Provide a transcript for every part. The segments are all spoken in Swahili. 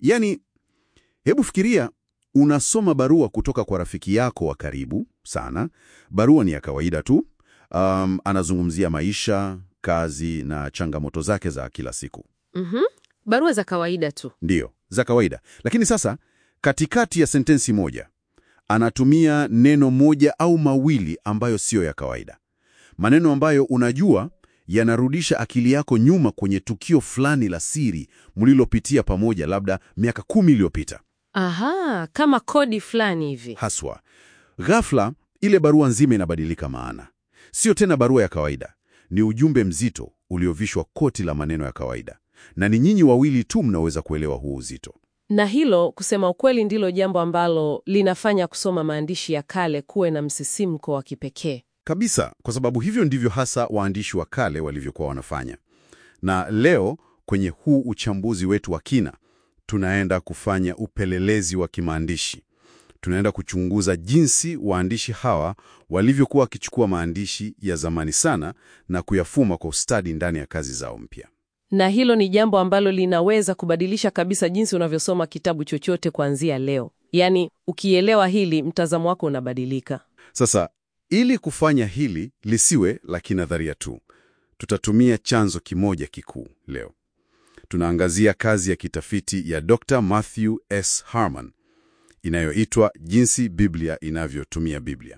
Yaani, hebu fikiria, unasoma barua kutoka kwa rafiki yako wa karibu sana. Barua ni ya kawaida tu. Anazungumzia maisha, kazi na changamoto zake za kila siku. Barua za kawaida tu. Ndiyo, za kawaida. Lakini sasa, katikati ya sentensi moja, anatumia neno moja au mawili ambayo siyo ya kawaida. Maneno ambayo unajua yanarudisha akili yako nyuma kwenye tukio fulani la siri mlilopitia pamoja labda miaka 10 iliyopita. Aha, kama kodi fulani hivi. Haswa. Ghafla, ile barua nzima inabadilika maana. Sio tena barua ya kawaida. Ni ujumbe mzito uliovishwa koti la maneno ya kawaida. Na ni nyinyi wawili tu mnaweza kuelewa huo uzito. Na hilo, kusema ukweli, ndilo jambo ambalo linafanya kusoma maandishi ya kale kuwe na msisimko wa kipekee. Kabisa, kwa sababu hivyo ndivyo hasa waandishi wa kale walivyokuwa wanafanya. Na leo, kwenye huu uchambuzi wetu wa kina, tunaenda kufanya upelelezi wa kimaandishi. Tunaenda kuchunguza jinsi waandishi hawa walivyokuwa wakichukua maandishi ya zamani sana na kuyafuma kwa ustadi ndani ya kazi zao mpya. Na hilo ni jambo ambalo linaweza kubadilisha kabisa jinsi unavyosoma kitabu chochote kuanzia leo. Yaani, ukielewa hili, mtazamo wako unabadilika. Sasa, ili kufanya hili lisiwe la kinadharia tu, tutatumia chanzo kimoja kikuu leo. Tunaangazia kazi ya kitafiti ya Dr. Matthew S. Harman inayoitwa Jinsi Biblia Inavyotumia Biblia.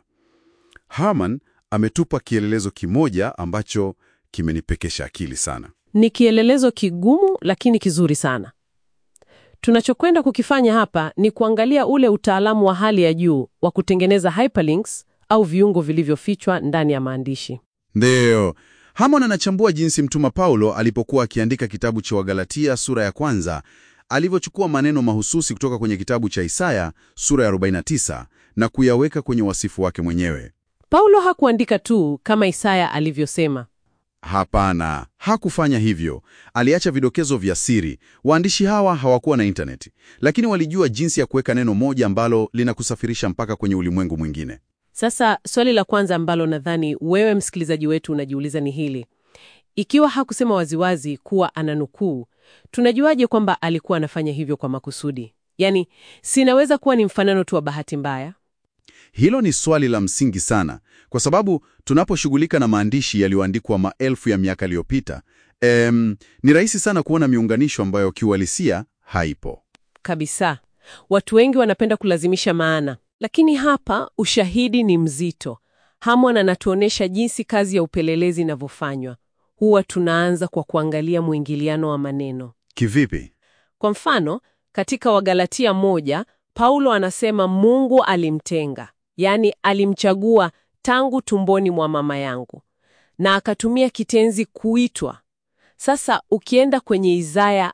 Harman ametupa kielelezo kimoja ambacho kimenipekesha akili sana. Ni kielelezo kigumu lakini kizuri sana. Tunachokwenda kukifanya hapa ni kuangalia ule utaalamu wa hali ya juu wa kutengeneza hyperlinks au viungo vilivyofichwa ndani ya maandishi. Ndio. Harman anachambua jinsi Mtume Paulo alipokuwa akiandika kitabu cha Wagalatia sura ya 1 alivyochukua maneno mahususi kutoka kwenye kitabu cha Isaya sura ya 49 na kuyaweka kwenye wasifu wake mwenyewe. Paulo hakuandika tu kama Isaya alivyosema. Hapana, hakufanya hivyo. Aliacha vidokezo vya siri. Waandishi hawa hawakuwa na intaneti, lakini walijua jinsi ya kuweka neno moja ambalo linakusafirisha mpaka kwenye ulimwengu mwingine. Sasa, swali la kwanza ambalo nadhani wewe msikilizaji wetu unajiuliza ni hili. Ikiwa hakusema waziwazi kuwa ananukuu, tunajuaje kwamba alikuwa anafanya hivyo kwa makusudi? Yaani, sinaweza kuwa ni mfanano tu wa bahati mbaya? Hilo ni swali la msingi sana, kwa sababu tunaposhughulika na maandishi yaliyoandikwa maelfu ya miaka iliyopita, ni rahisi sana kuona miunganisho ambayo kiuhalisia haipo. Kabisa. Watu wengi wanapenda kulazimisha maana. Lakini hapa ushahidi ni mzito. Harman anatuonesha jinsi kazi ya upelelezi inavyofanywa. Huwa tunaanza kwa kuangalia mwingiliano wa maneno. Kivipi? Kwa mfano, katika Wagalatia 1, Paulo anasema Mungu alimtenga, yaani alimchagua tangu tumboni mwa mama yangu, na akatumia kitenzi kuitwa. Sasa ukienda kwenye Isaya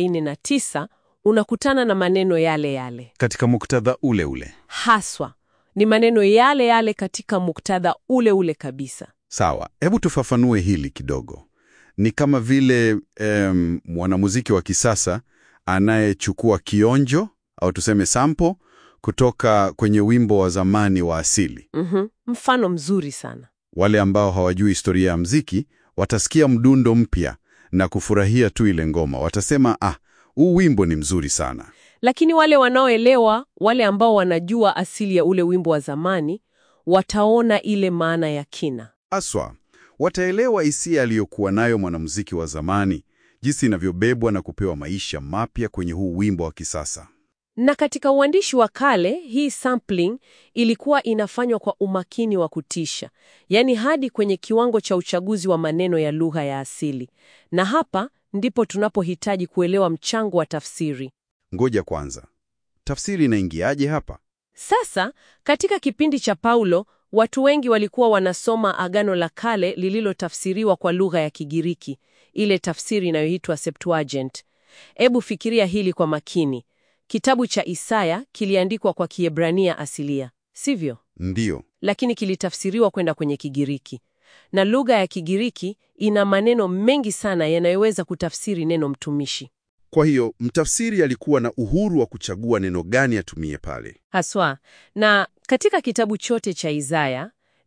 49 unakutana na maneno yale yale. Katika muktadha ule ule. Haswa, ni maneno yale yale katika muktadha ule ule kabisa. Sawa, hebu tufafanue hili kidogo. Ni kama vile mwanamuziki wa kisasa anayechukua kionjo au tuseme sample kutoka kwenye wimbo wa zamani wa asili. Mfano mzuri sana. Wale ambao hawajui historia ya muziki watasikia mdundo mpya na kufurahia tu ile ngoma. Watasema, huu wimbo ni mzuri sana. Lakini wale wanaoelewa, wale ambao wanajua asili ya ule wimbo wa zamani, wataona ile maana ya kina. Aswa, wataelewa hisia aliyokuwa nayo mwanamuziki wa zamani, jinsi inavyobebwa na kupewa maisha mapya kwenye huu wimbo wa kisasa. Na katika uandishi wa kale, hii sampling ilikuwa inafanywa kwa umakini wa kutisha, yaani hadi kwenye kiwango cha uchaguzi wa maneno ya lugha ya asili. Na hapa ndipo tunapohitaji kuelewa mchango wa tafsiri. Ngoja kwanza. Tafsiri inaingiaje hapa? Sasa, katika kipindi cha Paulo, watu wengi walikuwa wanasoma Agano la Kale lililotafsiriwa kwa lugha ya Kigiriki, ile tafsiri inayoitwa Septuagint. Ebu fikiria hili kwa makini. Kitabu cha Isaya kiliandikwa kwa Kiebrania asilia, sivyo? Ndiyo. Lakini kilitafsiriwa kwenda kwenye Kigiriki. Na lugha ya Kigiriki ina maneno mengi sana yanayoweza kutafsiri neno mtumishi. Kwa hiyo, mtafsiri alikuwa na uhuru wa kuchagua neno gani atumie pale. Haswa. Na katika kitabu chote cha Isaya,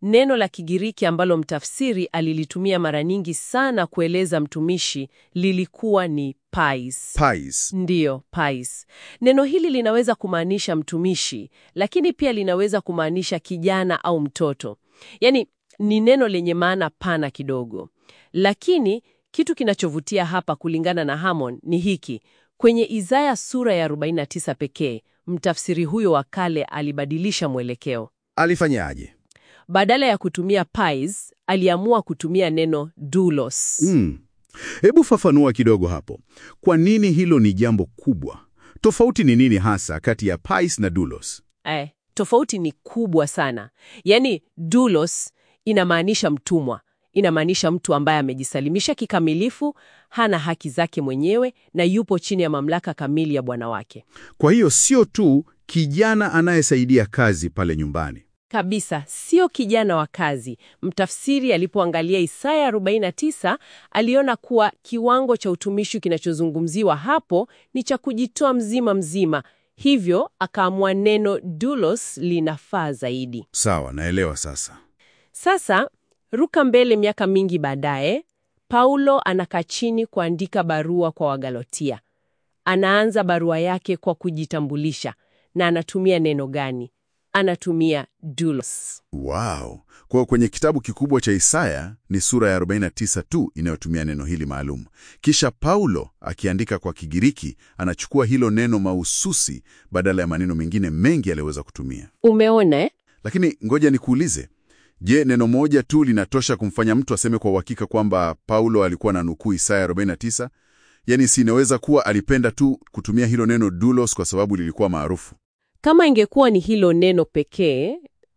Neno la Kigiriki ambalo mtafsiri alilitumia mara nyingi sana kueleza mtumishi lilikuwa ni pais. Pais. Ndiyo, pais. Neno hili linaweza kumaanisha mtumishi, lakini pia linaweza kumaanisha kijana au mtoto. Yaani, ni neno lenye maana pana kidogo. Lakini, kitu kinachovutia hapa kulingana na Hammond ni hiki. Kwenye Isaya sura ya 49 pekee, mtafsiri huyo wa kale alibadilisha mwelekeo. Alifanyaje? Badala ya kutumia pais, aliamua kutumia neno doulos. Hebu fafanua kidogo hapo. Kwa nini hilo ni jambo kubwa? Tofauti ni nini hasa kati ya pais na doulos? Tofauti ni kubwa sana. Yaani, doulos inamaanisha mtumwa. Inamaanisha mtu ambaye amejisalimisha kikamilifu, hana haki zake mwenyewe na yupo chini ya mamlaka kamili ya bwana wake. Kwa hiyo sio tu kijana anayesaidia kazi pale nyumbani. Kabisa, sio kijana wa kazi. Mtafsiri alipoangalia Isaya 49, aliona kuwa kiwango cha utumishi kinachozungumziwa hapo ni cha kujitoa mzima mzima. Hivyo, akaamua neno doulos linafaa zaidi. Sawa, naelewa sasa. Sasa, ruka mbele miaka mingi baadaye, Paulo anakaa chini kuandika barua kwa Wagalatia. Anaanza barua yake kwa kujitambulisha. Na anatumia neno gani? Anatumia doulos. Wow. Kwa kwenye kitabu kikubwa cha Isaya ni sura ya 49 tu inayotumia neno hili maalum. Kisha Paulo akiandika kwa Kigiriki anachukua hilo neno mahususi badala ya maneno mengine mengi aliyoweza kutumia. Umeona? Lakini ngoja nikuulize. Je, neno moja tu linatosha kumfanya mtu aseme kwa uhakika kwamba Paulo alikuwa na nukuu Isaya 49? Yaani si inaweza kuwa alipenda tu kutumia hilo neno doulos kwa sababu lilikuwa maarufu? Kama ingekuwa ni hilo neno pekee,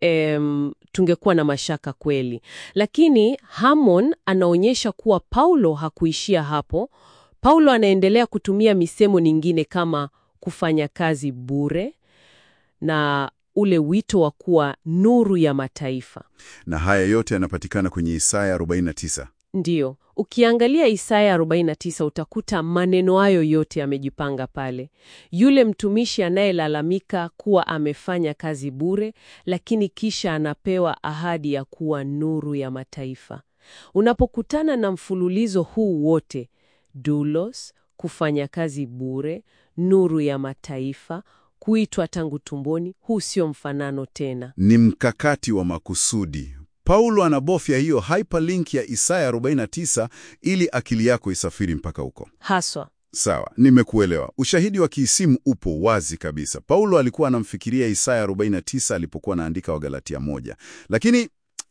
tungekuwa na mashaka kweli. Lakini Hammond anaonyesha kuwa Paulo hakuishia hapo. Paulo anaendelea kutumia misemo mingine kama kufanya kazi bure na ule wito wa kuwa nuru ya mataifa. Na haya yote yanapatikana kwenye Isaya 49. Ndiyo, ukiangalia Isaya 49 utakuta maneno hayo yote yamejipanga pale. Yule mtumishi anayelalamika kuwa amefanya kazi bure, lakini kisha anapewa ahadi ya kuwa nuru ya mataifa. Unapokutana na mfululizo huu wote, doulos, kufanya kazi bure, nuru ya mataifa, kuitwa tangu tumboni, huu sio mfanano tena. Ni mkakati wa makusudi. Paulo anabofya hiyo hyperlink ya Isaya 49 ili akili yako isafiri mpaka huko. Haswa. Sawa, nimekuelewa. Ushahidi wa kiisimu upo wazi kabisa. Paulo alikuwa anamfikiria Isaya 49 alipokuwa anaandika Wagalatia 1. Lakini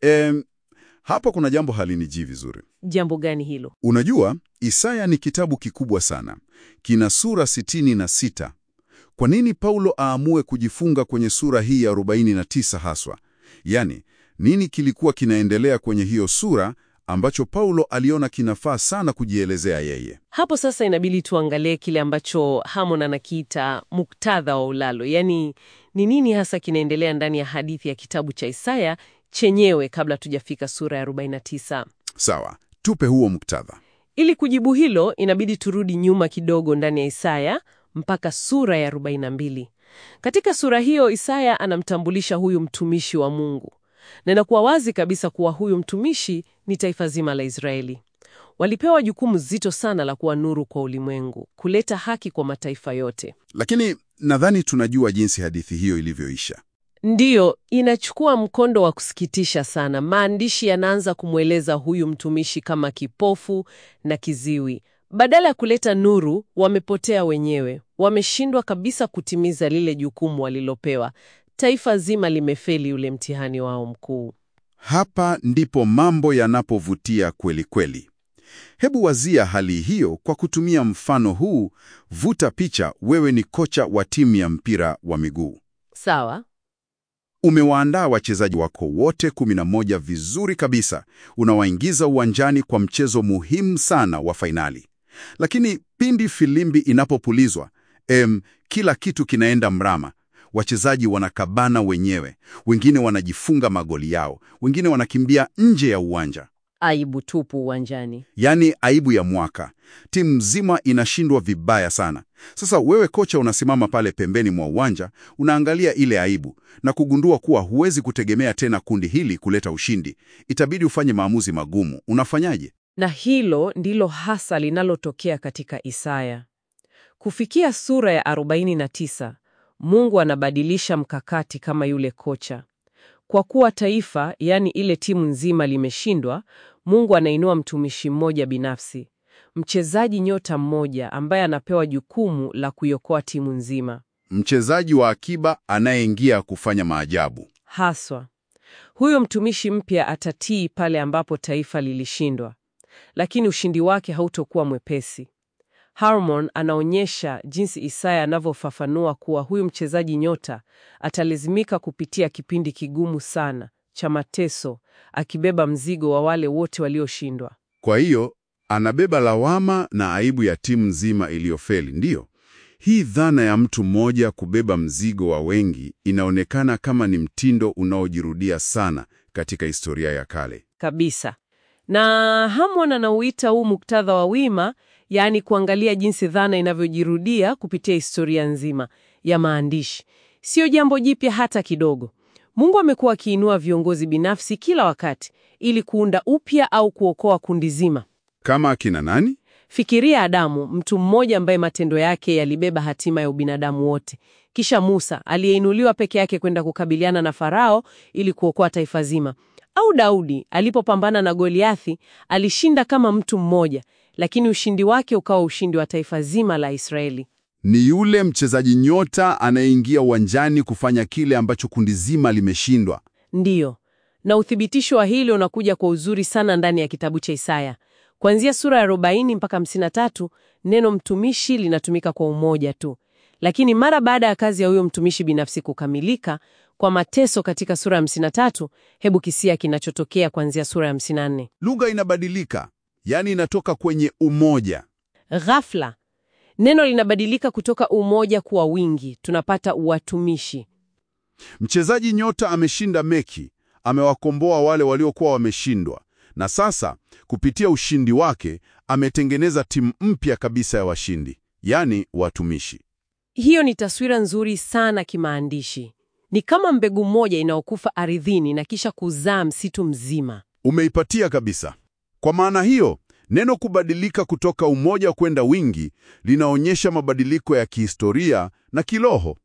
hapa kuna jambo halinijii vizuri. Jambo gani hilo? Unajua, Isaya ni kitabu kikubwa sana. Kina sura 66. Kwa nini Paulo aamue kujifunga kwenye sura hii ya 49 haswa? Yaani, nini kilikuwa kinaendelea kwenye hiyo sura ambacho Paulo aliona kinafaa sana kujielezea yeye? Hapo sasa inabidi tuangalie kile ambacho Hammond anakiita muktadha wa ulalo. Yaani, ni nini hasa kinaendelea ndani ya hadithi ya kitabu cha Isaya chenyewe kabla tujafika sura ya 49. Sawa, tupe huo muktadha. Ili kujibu hilo, inabidi turudi nyuma kidogo ndani ya Isaya mpaka sura ya 42. Katika sura hiyo, Isaya anamtambulisha huyu mtumishi wa Mungu. Na inakuwa wazi kabisa kuwa huyu mtumishi ni taifa zima la Israeli. Walipewa jukumu zito sana la kuwa nuru kwa ulimwengu, kuleta haki kwa mataifa yote. Lakini nadhani tunajua jinsi hadithi hiyo ilivyoisha. Ndiyo, inachukua mkondo wa kusikitisha sana. Maandishi yanaanza kumweleza huyu mtumishi kama kipofu na kiziwi. Badala ya kuleta nuru, wamepotea wenyewe. Wameshindwa kabisa kutimiza lile jukumu walilopewa. Taifa zima limefeli ule mtihani wao mkuu. Hapa ndipo mambo yanapovutia kweli kweli. Hebu wazia hali hiyo kwa kutumia mfano huu. Vuta picha, wewe ni kocha wa timu ya mpira wa miguu. Sawa. Umewaandaa wachezaji wako wote 11 vizuri kabisa. Unawaingiza uwanjani kwa mchezo muhimu sana wa fainali. Lakini pindi filimbi inapopulizwa, kila kitu kinaenda mrama. Wachezaji wanakabana wenyewe, wengine wanajifunga magoli yao, wengine wanakimbia nje ya uwanja. Aibu tupu uwanjani. Yaani aibu ya mwaka. Timu nzima inashindwa vibaya sana. Sasa wewe kocha unasimama pale pembeni mwa uwanja, unaangalia ile aibu na kugundua kuwa huwezi kutegemea tena kundi hili kuleta ushindi. Itabidi ufanye maamuzi magumu. Unafanyaje? Na hilo ndilo hasa linalotokea katika Isaya. Kufikia sura ya 49, Mungu anabadilisha mkakati kama yule kocha. Kwa kuwa taifa, yani ile timu nzima limeshindwa, Mungu anainua mtumishi mmoja binafsi, mchezaji nyota mmoja ambaye anapewa jukumu la kuiokoa timu nzima. Mchezaji wa akiba anayeingia kufanya maajabu. Haswa, huyo mtumishi mpya atatii pale ambapo taifa lilishindwa, lakini ushindi wake hautokuwa mwepesi. Harmon anaonyesha jinsi Isaya anavyofafanua kuwa huyu mchezaji nyota atalazimika kupitia kipindi kigumu sana cha mateso, akibeba mzigo wa wale wote walioshindwa. Kwa hiyo, anabeba lawama na aibu ya timu nzima iliyofeli, ndiyo? Hii dhana ya mtu mmoja kubeba mzigo wa wengi inaonekana kama ni mtindo unaojirudia sana katika historia ya kale. Kabisa. Na Harmon anauita huu muktadha wa wima, yaani kuangalia jinsi dhana inavyojirudia kupitia historia nzima ya maandishi. Sio jambo jipya hata kidogo. Mungu amekuwa akiinua viongozi binafsi kila wakati ili kuunda upya au kuokoa kundi zima. Kama akina nani? Fikiria Adamu, mtu mmoja ambaye matendo yake yalibeba hatima ya ubinadamu wote. Kisha Musa, aliyeinuliwa peke yake kwenda kukabiliana na Farao ili kuokoa taifa zima. Au Daudi, alipopambana na Goliathi, alishinda kama mtu mmoja, lakini ushindi wake ukawa ushindi wa taifa zima la Israeli. Ni yule mchezaji nyota anayeingia uwanjani kufanya kile ambacho kundi zima limeshindwa. Ndiyo. Na uthibitisho wa hili unakuja kwa uzuri sana ndani ya kitabu cha Isaya. Kuanzia sura ya 40 mpaka 53, neno mtumishi linatumika kwa umoja tu. Lakini mara baada ya kazi ya huyo mtumishi binafsi kukamilika kwa mateso katika sura ya 53, hebu kisia kinachotokea kuanzia sura ya 54. Lugha inabadilika, yaani inatoka kwenye umoja. Ghafla, neno linabadilika kutoka umoja kuwa wingi, tunapata uwatumishi. Mchezaji nyota ameshinda mechi, amewakomboa wale waliokuwa wameshindwa. Na sasa, kupitia ushindi wake, ametengeneza timu mpya kabisa ya washindi, yaani watumishi. Hiyo ni taswira nzuri sana kimaandishi. Ni kama mbegu moja inayokufa ardhini na kisha kuzaa msitu mzima. Umeipatia kabisa. Kwa maana hiyo, neno kubadilika kutoka umoja kwenda wingi linaonyesha mabadiliko ya kihistoria na kiroho.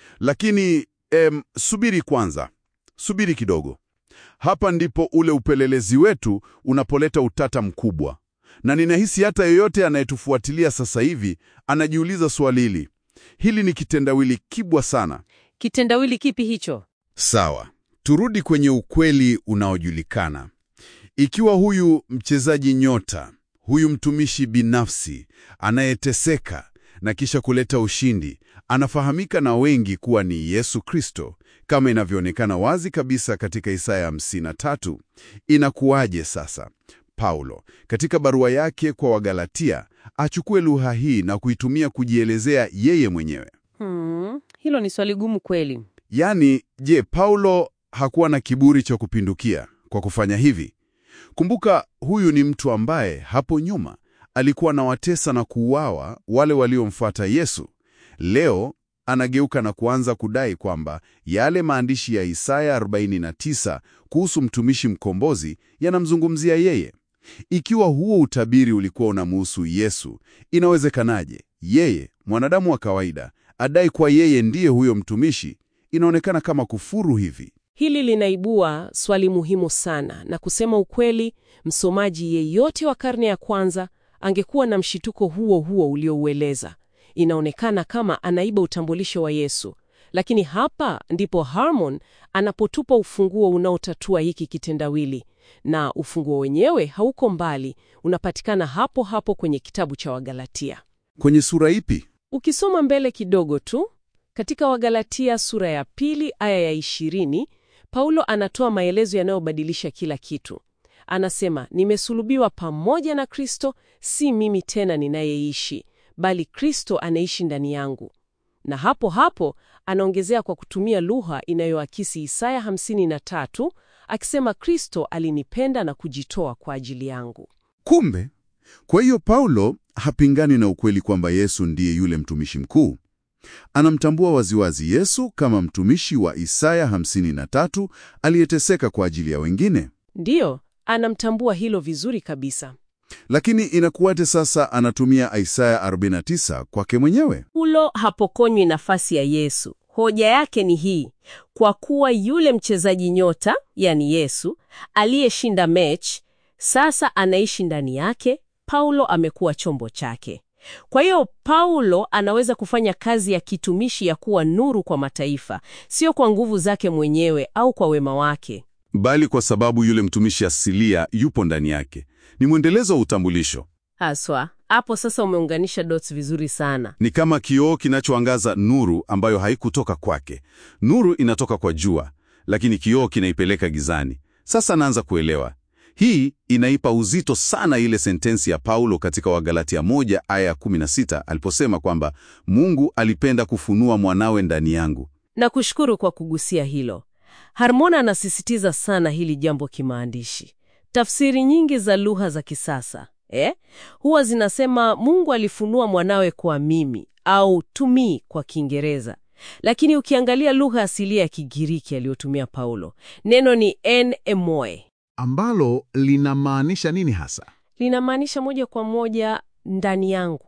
Lakini subiri kwanza. Subiri kidogo. Hapa ndipo ule upelelezi wetu unapoleta utata mkubwa. Na ninahisi hata yeyote anayetufuatilia sasa hivi anajiuliza swali hili. Hili ni kitendawili kibwa sana. Kitendawili kipi hicho? Sawa. Turudi kwenye ukweli unaojulikana. Ikiwa huyu mchezaji nyota, huyu mtumishi binafsi, anayeteseka na kisha kuleta ushindi, anafahamika na wengi kuwa ni Yesu Kristo, kama inavyoonekana wazi kabisa katika Isaya 53, inakuwaje sasa Paulo, katika barua yake kwa Wagalatia, achukue lugha hii na kuitumia kujielezea yeye mwenyewe? Hilo ni swali gumu kweli. Yaani, je, Paulo hakuwa na kiburi cha kupindukia kwa kufanya hivi? Kumbuka, huyu ni mtu ambaye hapo nyuma alikuwa na watesa na kuuawa wale waliomfuata Yesu. Leo anageuka na kuanza kudai kwamba yale maandishi ya Isaya 49 kuhusu mtumishi mkombozi yanamzungumzia yeye. Ikiwa huo utabiri ulikuwa unamuhusu Yesu, inawezekanaje yeye, mwanadamu wa kawaida, adai kwa yeye ndiye huyo mtumishi? Inaonekana kama kufuru hivi. Hili linaibua swali muhimu sana, na kusema ukweli, msomaji yeyote wa karne ya kwanza angekuwa na mshituko huo huo ulioueleza. Inaonekana kama anaiba utambulisho wa Yesu. Lakini hapa ndipo Harmon anapotupa ufunguo unaotatua hiki kitendawili. Na ufunguo wenyewe hauko mbali, unapatikana hapo hapo kwenye kitabu cha Wagalatia. Kwenye sura ipi? Ukisoma mbele kidogo tu, katika Wagalatia sura ya 2 aya ya 20, Paulo anatoa maelezo yanayobadilisha kila kitu. Anasema, nimesulubiwa pamoja na Kristo, si mimi tena ninayeishi, bali Kristo anaishi ndani yangu. Na hapo hapo anaongezea kwa kutumia lugha inayoakisi Isaya 53 akisema Kristo alinipenda na kujitoa kwa ajili yangu. Kumbe, kwa hiyo Paulo hapingani na ukweli kwamba Yesu ndiye yule mtumishi mkuu. Anamtambua waziwazi Yesu kama mtumishi wa Isaya 53 aliyeteseka kwa ajili ya wengine. Ndiyo, anamtambua hilo vizuri kabisa. Lakini inakuwaje sasa anatumia Isaya 49 kwake mwenyewe? Paulo hapokonywi nafasi ya Yesu. Hoja yake ni hii: kwa kuwa yule mchezaji nyota, yani Yesu, aliyeshinda mechi, sasa anaishi ndani yake, Paulo amekuwa chombo chake. Kwa hiyo Paulo anaweza kufanya kazi ya kitumishi ya kuwa nuru kwa mataifa, sio kwa nguvu zake mwenyewe au kwa wema wake, Bali kwa sababu yule mtumishi asilia yupo ndani yake. Ni mwendelezo wa utambulisho. haswa. Hapo sasa umeunganisha dots vizuri sana. Ni kama kioo kinachoangaza nuru ambayo haikutoka kwake. Nuru inatoka kwa jua, lakini kioo kinaipeleka gizani. Sasa naanza kuelewa. Hii inaipa uzito sana ile sentensi ya Paulo katika Wagalatia 1 aya 16 aliposema kwamba Mungu alipenda kufunua mwanawe ndani yangu. Na kushukuru kwa kugusia hilo. Harmona anasisitiza sana hili jambo kimaandishi. Tafsiri nyingi za lugha za kisasa huwa zinasema Mungu alifunua mwanawe kwa mimi, au to me kwa Kiingereza. Lakini ukiangalia lugha asilia ya Kigiriki aliyotumia Paulo, neno ni en emoi, ambalo linamaanisha nini hasa? linamaanisha moja kwa moja ndani yangu.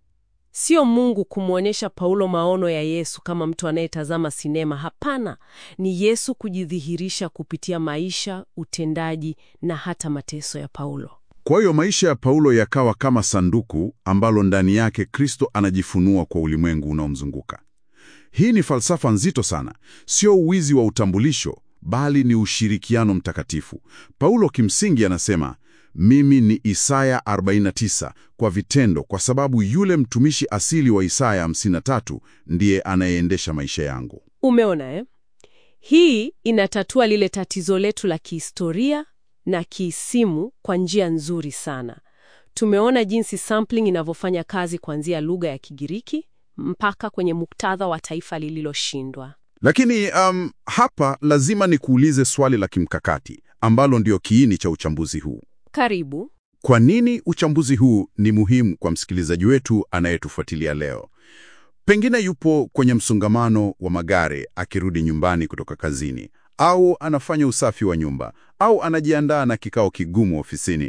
Sio Mungu kumwonyesha Paulo maono ya Yesu kama mtu anayetazama sinema. Hapana, ni Yesu kujidhihirisha kupitia maisha, utendaji na hata mateso ya Paulo. Kwa hiyo maisha ya Paulo yakawa kama sanduku ambalo ndani yake Kristo anajifunua kwa ulimwengu unaomzunguka. Hii ni falsafa nzito sana, sio uwizi wa utambulisho, bali ni ushirikiano mtakatifu. Paulo kimsingi anasema, mimi ni Isaya 49 kwa vitendo, kwa sababu yule mtumishi asili wa Isaya 53 ndiye anayeendesha maisha yangu. Umeona Hii inatatua lile tatizo letu la kihistoria na kiisimu kwa njia nzuri sana. Tumeona jinsi sampling inavyofanya kazi kuanzia lugha ya Kigiriki mpaka kwenye muktadha wa taifa lililoshindwa. Lakini hapa lazima nikuulize swali la kimkakati ambalo ndio kiini cha uchambuzi huu. Karibu. Kwa nini uchambuzi huu ni muhimu kwa msikilizaji wetu anayetufuatilia leo? Pengine yupo kwenye msongamano wa magari akirudi nyumbani kutoka kazini, au anafanya usafi wa nyumba, au anajiandaa na kikao kigumu ofisini.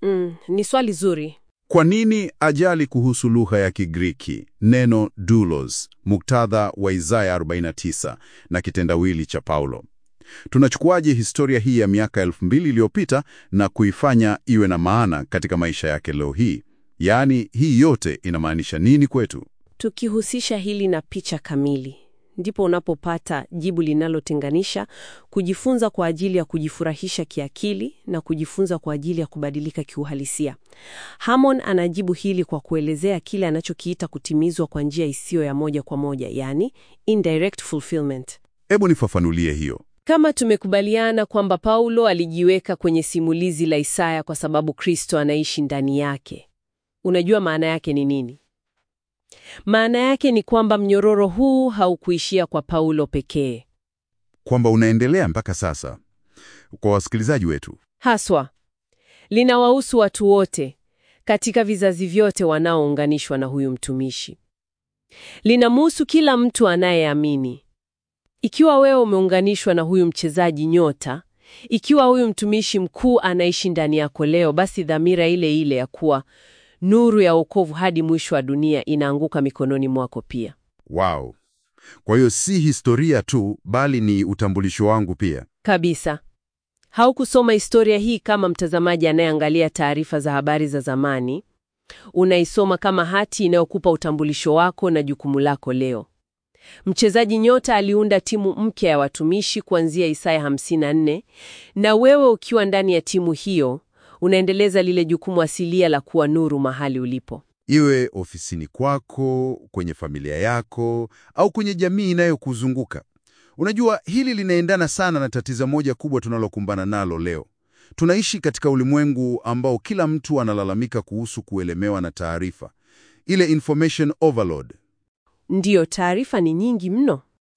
Ni swali zuri. Kwa nini ajali kuhusu lugha ya Kigiriki, neno doulos, muktadha wa Isaya 49 na kitendawili cha Paulo? Tunachukuaje historia hii ya miaka 2000 iliyopita na kuifanya iwe na maana katika maisha yake leo hii? Yaani, hii yote inamaanisha nini kwetu? Tukihusisha hili na picha kamili, ndipo unapopata jibu linalotenganisha kujifunza kwa ajili ya kujifurahisha kiakili na kujifunza kwa ajili ya kubadilika kiuhalisia. Harmon anajibu hili kwa kuelezea kile anachokiita kutimizwa kwa njia isiyo ya moja kwa moja, yani indirect fulfillment. Hebu nifafanulie hiyo. Kama tumekubaliana kwamba Paulo alijiweka kwenye simulizi la Isaya kwa sababu Kristo anaishi ndani yake, unajua maana yake ni nini? Maana yake ni kwamba mnyororo huu haukuishia kwa Paulo pekee, Kwamba unaendelea mpaka sasa kwa wasikilizaji wetu. haswa linawahusu watu wote katika vizazi vyote wanaounganishwa na huyu mtumishi. Linamhusu kila mtu anayeamini. Ikiwa wewe umeunganishwa na huyu mchezaji nyota, ikiwa huyu mtumishi mkuu anaishi ndani yako leo, basi dhamira ile ile ya kuwa nuru ya wokovu hadi mwisho wa dunia inaanguka mikononi mwako pia. Wow. Kwa hiyo si historia tu, bali ni utambulisho wangu pia. Kabisa. Haukusoma historia hii kama mtazamaji anayeangalia taarifa za habari za zamani. Unaisoma kama hati inayokupa utambulisho wako na jukumu lako leo. Mchezaji nyota aliunda timu mpya ya watumishi kuanzia Isaya 54, na wewe ukiwa ndani ya timu hiyo, unaendeleza lile jukumu asilia la kuwa nuru mahali ulipo. Iwe ofisini kwako, kwenye familia yako, au kwenye jamii inayokuzunguka. Unajua, hili linaendana sana na tatizo moja kubwa tunalokumbana nalo leo. Tunaishi katika ulimwengu ambao kila mtu analalamika kuhusu kuelemewa na taarifa. Ile information overload. Ndiyo, taarifa ni nyingi mno.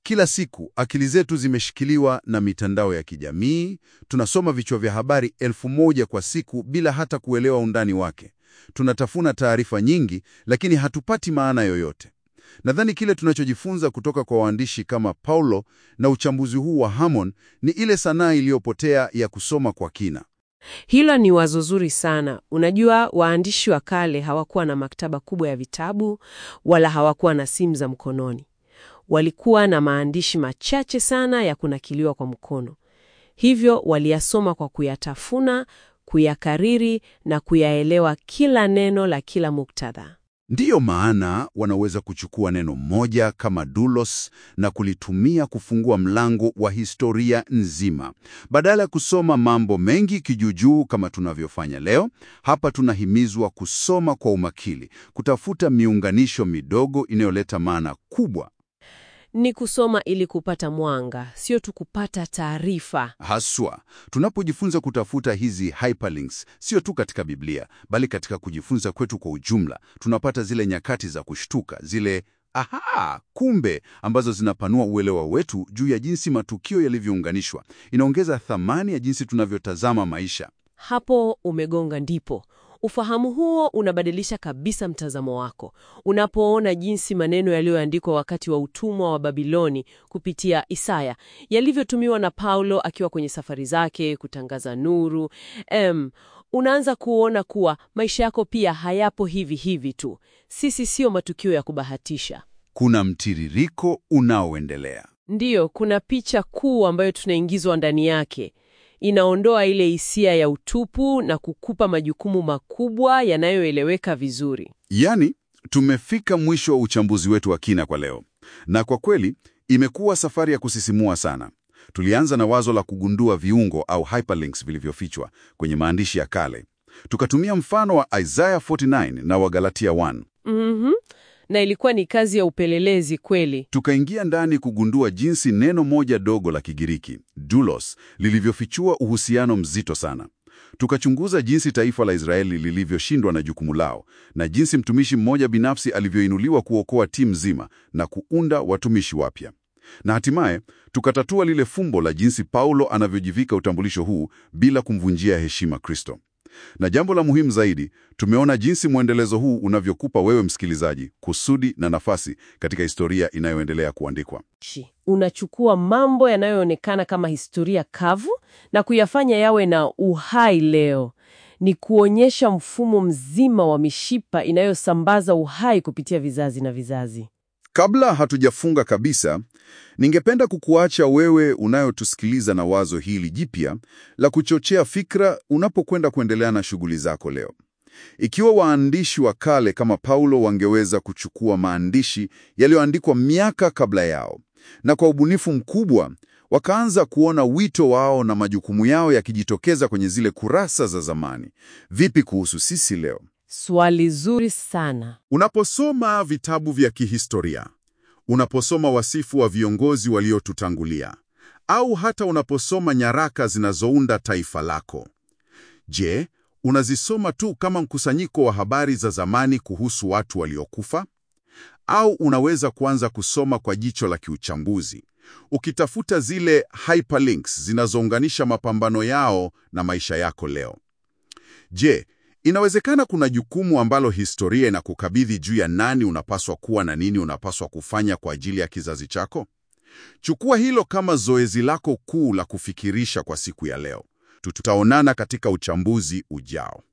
Kila siku akili zetu zimeshikiliwa na mitandao ya kijamii. Tunasoma vichwa vya habari 1000 kwa siku bila hata kuelewa undani wake. Tunatafuna taarifa nyingi, lakini hatupati maana yoyote. Nadhani kile tunachojifunza kutoka kwa waandishi kama Paulo na uchambuzi huu wa Hammond ni ile sanaa iliyopotea ya kusoma kwa kina. Hilo ni wazo zuri sana. Unajua, waandishi wa kale hawakuwa na maktaba kubwa ya vitabu wala hawakuwa na simu za mkononi. Walikuwa na maandishi machache sana ya kunakiliwa kwa mkono. Hivyo waliyasoma kwa kuyatafuna, kuyakariri na kuyaelewa kila neno la kila muktadha. Ndiyo maana wanaweza kuchukua neno moja kama doulos na kulitumia kufungua mlango wa historia nzima. Badala ya kusoma mambo mengi kijuujuu kama tunavyofanya leo, hapa tunahimizwa kusoma kwa umakini, kutafuta miunganisho midogo inayoleta maana kubwa. Ni kusoma ili kupata mwanga, sio tu kupata taarifa. Haswa, tunapojifunza kutafuta hizi hyperlinks, sio tu katika Biblia, bali katika kujifunza kwetu kwa ujumla, tunapata zile nyakati za kushtuka, zile kumbe, ambazo zinapanua uelewa wetu juu ya jinsi matukio yalivyounganishwa. Inaongeza thamani ya jinsi tunavyotazama maisha. Hapo umegonga ndipo. Ufahamu huo unabadilisha kabisa mtazamo wako. Unapoona jinsi maneno yaliyoandikwa wakati wa utumwa wa Babiloni kupitia Isaya yalivyotumiwa na Paulo akiwa kwenye safari zake kutangaza nuru, unaanza kuona kuwa maisha yako pia hayapo hivi hivi tu. Sisi sio matukio ya kubahatisha. Kuna mtiririko unaoendelea. Ndiyo, kuna picha kuu ambayo tunaingizwa ndani yake. Inaondoa ile hisia ya utupu na kukupa majukumu makubwa yanayoeleweka vizuri. Yaani, tumefika mwisho wa uchambuzi wetu wa kina kwa leo. Na kwa kweli, imekuwa safari ya kusisimua sana. Tulianza na wazo la kugundua viungo au hyperlinks vilivyofichwa kwenye maandishi ya kale. Tukatumia mfano wa Isaiah 49 na Wagalatia 1. Na ilikuwa ni kazi ya upelelezi kweli. Tukaingia ndani kugundua jinsi neno moja dogo la Kigiriki, doulos, lilivyofichua uhusiano mzito sana. Tukachunguza jinsi taifa la Israeli lilivyoshindwa na jukumu lao, na jinsi mtumishi mmoja binafsi alivyoinuliwa kuokoa timu nzima na kuunda watumishi wapya. Na hatimaye, tukatatua lile fumbo la jinsi Paulo anavyojivika utambulisho huu bila kumvunjia heshima Kristo. Na jambo la muhimu zaidi, tumeona jinsi mwendelezo huu unavyokupa wewe msikilizaji kusudi na nafasi katika historia inayoendelea kuandikwa. Unachukua mambo yanayoonekana kama historia kavu na kuyafanya yawe na uhai leo. Ni kuonyesha mfumo mzima wa mishipa inayosambaza uhai kupitia vizazi na vizazi. Kabla hatujafunga kabisa, ningependa kukuacha wewe unayotusikiliza na wazo hili jipya la kuchochea fikra unapokwenda kuendelea na shughuli zako leo. Ikiwa waandishi wa kale kama Paulo wangeweza kuchukua maandishi yaliyoandikwa miaka kabla yao na kwa ubunifu mkubwa wakaanza kuona wito wao na majukumu yao yakijitokeza kwenye zile kurasa za zamani, vipi kuhusu sisi leo? Swali zuri sana. Unaposoma vitabu vya kihistoria, unaposoma wasifu wa viongozi waliotutangulia, au hata unaposoma nyaraka zinazounda taifa lako, je, unazisoma tu kama mkusanyiko wa habari za zamani kuhusu watu waliokufa? Au unaweza kuanza kusoma kwa jicho la kiuchambuzi, ukitafuta zile hyperlinks zinazounganisha mapambano yao na maisha yako leo? Je, inawezekana kuna jukumu ambalo historia inakukabidhi juu ya nani unapaswa kuwa na nini unapaswa kufanya kwa ajili ya kizazi chako? Chukua hilo kama zoezi lako kuu la kufikirisha kwa siku ya leo. Tutaonana katika uchambuzi ujao.